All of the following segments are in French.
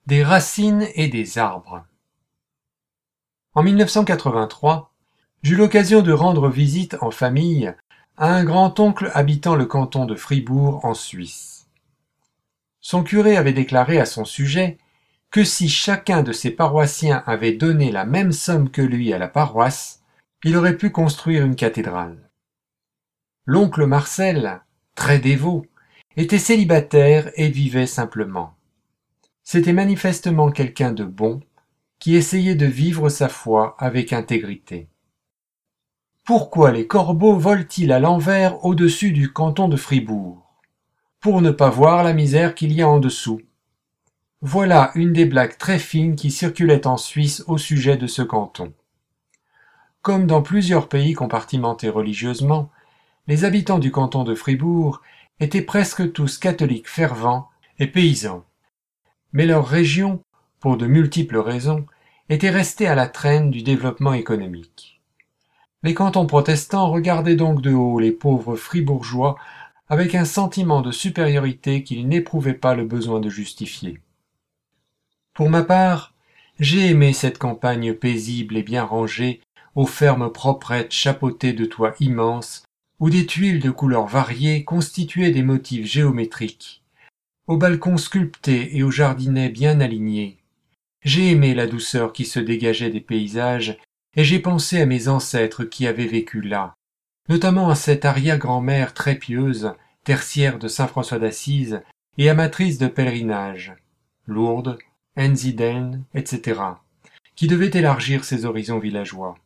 Des racines et des arbres. En 1983, j'eus l'occasion de rendre visite en famille à un grand-oncle habitant le canton de Fribourg en Suisse. Son curé avait déclaré à son sujet que si chacun de ses paroissiens avait donné la même somme que lui à la paroisse, il aurait pu construire une cathédrale. L'oncle Marcel, très dévot, était célibataire et vivait simplement. C'était manifestement quelqu'un de bon, qui essayait de vivre sa foi avec intégrité. Pourquoi les corbeaux volent-ils à l'envers au-dessus du canton de Fribourg? Pour ne pas voir la misère qu'il y a en dessous. Voilà une des blagues très fines qui circulaient en Suisse au sujet de ce canton. Comme dans plusieurs pays compartimentés religieusement, les habitants du canton de Fribourg étaient presque tous catholiques fervents et paysans. Mais leur région, pour de multiples raisons, était restée à la traîne du développement économique. Les cantons protestants regardaient donc de haut les pauvres fribourgeois avec un sentiment de supériorité qu'ils n'éprouvaient pas le besoin de justifier. Pour ma part, j'ai aimé cette campagne paisible et bien rangée, aux fermes proprettes chapeautées de toits immenses, où des tuiles de couleurs variées constituaient des motifs géométriques, aux balcons sculptés et aux jardinets bien alignés. J'ai aimé la douceur qui se dégageait des paysages, et j'ai pensé à mes ancêtres qui avaient vécu là, notamment à cette arrière-grand-mère très pieuse, tertiaire de saint François d'Assise et amatrice de pèlerinage, Lourdes, Einsiedeln, etc., qui devait élargir ses horizons villageois.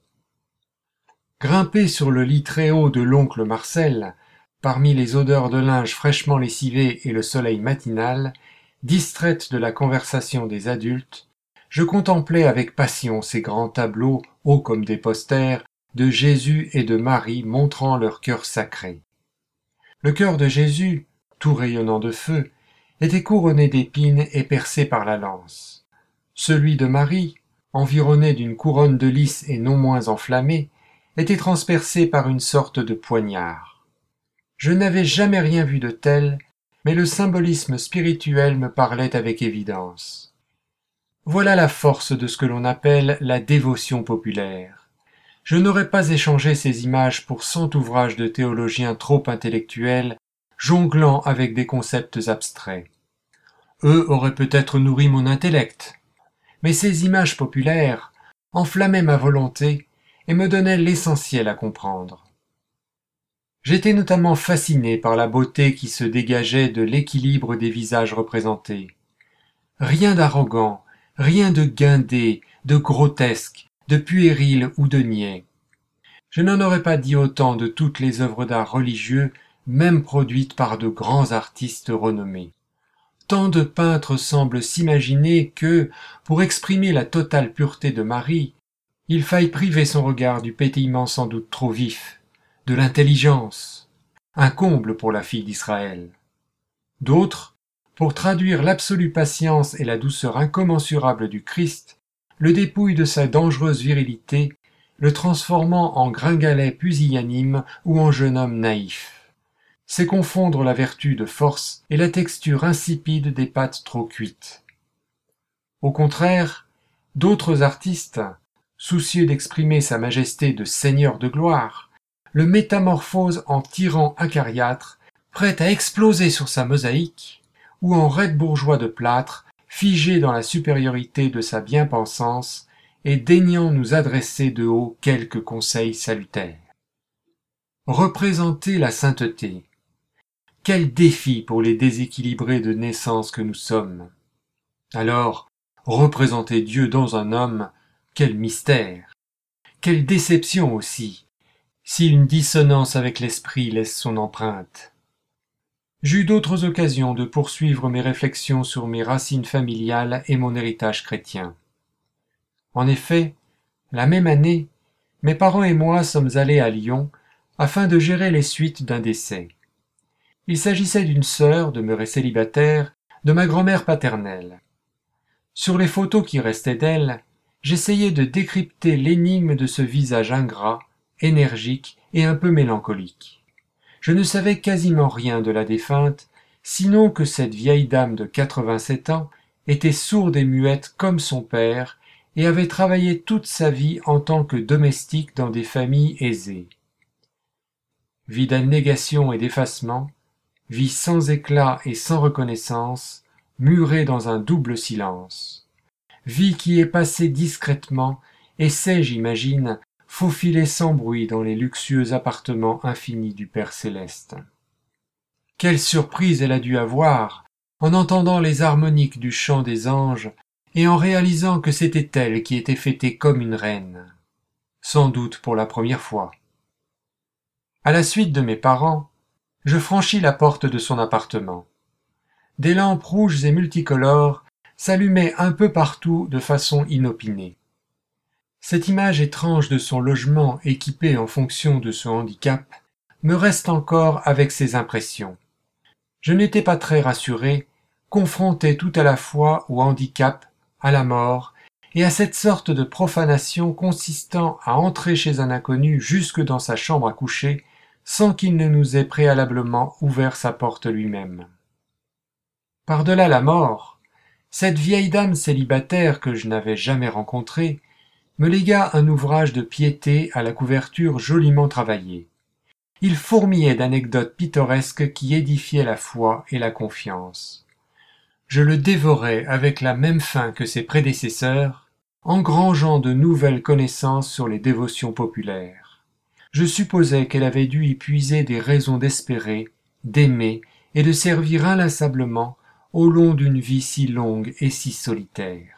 Grimper sur le lit très haut de l'oncle Marcel, parmi les odeurs de linge fraîchement lessivé et le soleil matinal, distraite de la conversation des adultes, je contemplais avec passion ces grands tableaux, hauts comme des posters, de Jésus et de Marie montrant leur cœur sacré. Le cœur de Jésus, tout rayonnant de feu, était couronné d'épines et percé par la lance. Celui de Marie, environné d'une couronne de lys et non moins enflammée, était transpercé par une sorte de poignard. Je n'avais jamais rien vu de tel, mais le symbolisme spirituel me parlait avec évidence. Voilà la force de ce que l'on appelle la dévotion populaire. Je n'aurais pas échangé ces images pour 100 ouvrages de théologiens trop intellectuels, jonglant avec des concepts abstraits. Eux auraient peut-être nourri mon intellect, mais ces images populaires enflammaient ma volonté et me donnaient l'essentiel à comprendre. J'étais notamment fasciné par la beauté qui se dégageait de l'équilibre des visages représentés. Rien d'arrogant, rien de guindé, de grotesque, de puéril ou de niais. Je n'en aurais pas dit autant de toutes les œuvres d'art religieux, même produites par de grands artistes renommés. Tant de peintres semblent s'imaginer que, pour exprimer la totale pureté de Marie, il faille priver son regard du pétillement sans doute trop vif, de l'intelligence, un comble pour la fille d'Israël. D'autres, pour traduire l'absolue patience et la douceur incommensurable du Christ, le dépouillent de sa dangereuse virilité, le transformant en gringalet pusillanime ou en jeune homme naïf. C'est confondre la vertu de force et la texture insipide des pâtes trop cuites. Au contraire, d'autres artistes, soucieux d'exprimer sa majesté de seigneur de gloire, le métamorphosent en tyran acariâtre, prêt à exploser sur sa mosaïque, ou en raide bourgeois de plâtre, figé dans la supériorité de sa bien-pensance et daignant nous adresser de haut quelques conseils salutaires. Représenter la sainteté. Quel défi pour les déséquilibrés de naissance que nous sommes. Alors, représenter Dieu dans un homme, quel mystère. Quelle déception aussi, si une dissonance avec l'esprit laisse son empreinte. J'eus d'autres occasions de poursuivre mes réflexions sur mes racines familiales et mon héritage chrétien. En effet, la même année, mes parents et moi sommes allés à Lyon afin de gérer les suites d'un décès. Il s'agissait d'une sœur, demeurée célibataire, de ma grand-mère paternelle. Sur les photos qui restaient d'elle, j'essayais de décrypter l'énigme de ce visage ingrat, énergique et un peu mélancolique. Je ne savais quasiment rien de la défunte, sinon que cette vieille dame de 87 ans était sourde et muette comme son père, et avait travaillé toute sa vie en tant que domestique dans des familles aisées. Vie d'abnégation et d'effacement, vie sans éclat et sans reconnaissance, murée dans un double silence. Vie qui est passée discrètement et s'est, j'imagine, faufilée sans bruit dans les luxueux appartements infinis du Père céleste. Quelle surprise elle a dû avoir en entendant les harmoniques du chant des anges et en réalisant que c'était elle qui était fêtée comme une reine, sans doute pour la première fois. À la suite de mes parents, je franchis la porte de son appartement. Des lampes rouges et multicolores s'allumaient un peu partout de façon inopinée. Cette image étrange de son logement équipé en fonction de son handicap me reste encore avec ses impressions. Je n'étais pas très rassuré, confronté tout à la fois au handicap, à la mort, et à cette sorte de profanation consistant à entrer chez un inconnu jusque dans sa chambre à coucher, sans qu'il ne nous ait préalablement ouvert sa porte lui-même. Par-delà la mort, cette vieille dame célibataire que je n'avais jamais rencontrée me légua un ouvrage de piété à la couverture joliment travaillée. Il fourmillait d'anecdotes pittoresques qui édifiaient la foi et la confiance. Je le dévorais avec la même faim que ses prédécesseurs, engrangeant de nouvelles connaissances sur les dévotions populaires. Je supposais qu'elle avait dû y puiser des raisons d'espérer, d'aimer et de servir inlassablement au long d'une vie si longue et si solitaire.